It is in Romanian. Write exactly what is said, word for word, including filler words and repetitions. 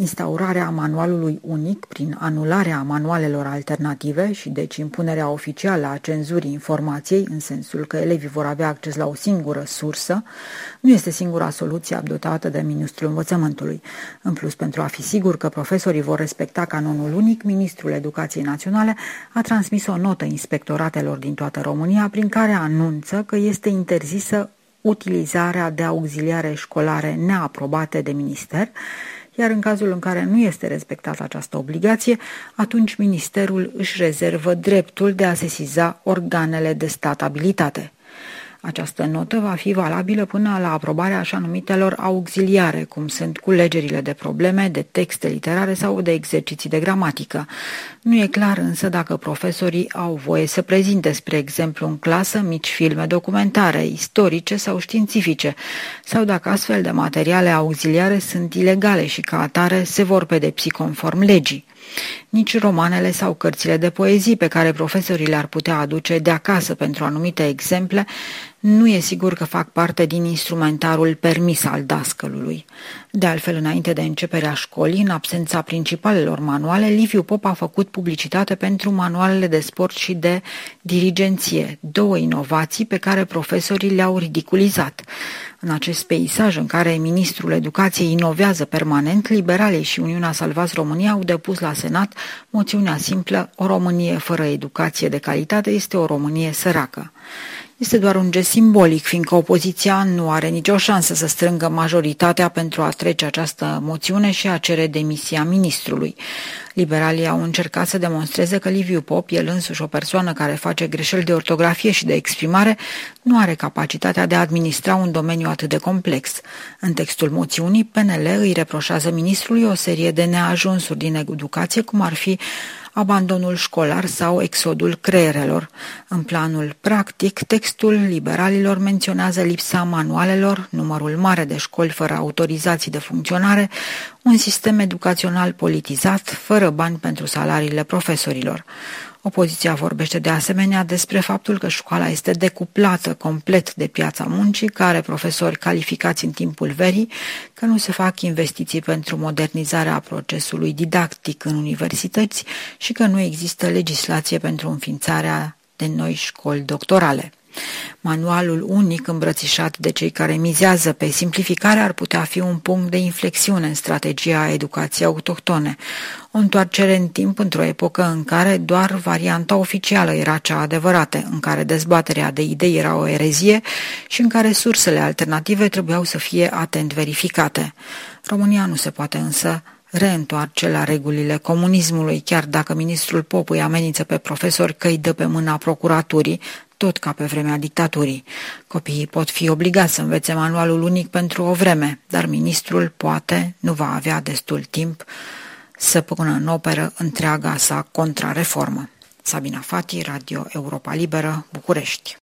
Instaurarea manualului unic prin anularea manualelor alternative și deci impunerea oficială a cenzurii informației, în sensul că elevii vor avea acces la o singură sursă, nu este singura soluție adoptată de Ministrul Învățământului. În plus, pentru a fi sigur că profesorii vor respecta canonul unic, Ministrul Educației Naționale a transmis o notă inspectoratelor din toată România prin care anunță că este interzisă utilizarea de auxiliare școlare neaprobate de minister, iar în cazul în care nu este respectată această obligație, atunci ministerul își rezervă dreptul de a sesiza organele de stat abilitate. Această notă va fi valabilă până la aprobarea așa numitelor auxiliare, cum sunt culegerile de probleme, de texte literare sau de exerciții de gramatică. Nu e clar însă dacă profesorii au voie să prezinte, spre exemplu, în clasă mici filme documentare, istorice sau științifice, sau dacă astfel de materiale auxiliare sunt ilegale și ca atare se vor pedepsi conform legii. Nici romanele sau cărțile de poezii pe care profesorii le-ar putea aduce de acasă pentru anumite exemple nu e sigur că fac parte din instrumentarul permis al dascălului. De altfel, înainte de începerea școlii, în absența principalelor manuale, Liviu Pop a făcut publicitate pentru manualele de sport și de dirigenție, două inovații pe care profesorii le-au ridiculizat. În acest peisaj în care ministrul educației inovează permanent, liberalii și Uniunea Salvați România au depus la Senat moțiunea simplă: o Românie fără educație de calitate este o Românie săracă. Este doar un gest simbolic, fiindcă opoziția nu are nicio șansă să strângă majoritatea pentru a trece această moțiune și a cere demisia ministrului. Liberalii au încercat să demonstreze că Liviu Pop, el însuși o persoană care face greșeli de ortografie și de exprimare, nu are capacitatea de a administra un domeniu atât de complex. În textul moțiunii, P N L îi reproșează ministrului o serie de neajunsuri din educație, cum ar fi abandonul școlar sau exodul creierelor. În planul practic, textul liberalilor menționează lipsa manualelor, numărul mare de școli fără autorizații de funcționare, un sistem educațional politizat, fără bani pentru salariile profesorilor. Opoziția vorbește de asemenea despre faptul că școala este decuplată complet de piața muncii, că are profesori calificați în timpul verii, că nu se fac investiții pentru modernizarea procesului didactic în universități și că nu există legislație pentru înființarea de noi școli doctorale. Manualul unic îmbrățișat de cei care mizează pe simplificare ar putea fi un punct de inflexiune în strategia educației autohtone, o întoarcere în timp într-o epocă în care doar varianta oficială era cea adevărată, în care dezbaterea de idei era o erezie și în care sursele alternative trebuiau să fie atent verificate. România nu se poate însă reîntoarce la regulile comunismului, chiar dacă ministrul Pop îi amenință pe profesori că îi dă pe mâna procuraturii, tot ca pe vremea dictaturii. Copiii pot fi obligați să învețe manualul unic pentru o vreme, dar ministrul poate nu va avea destul timp să pună în operă întreaga sa contrareformă. Sabina Fati, Radio Europa Liberă, București.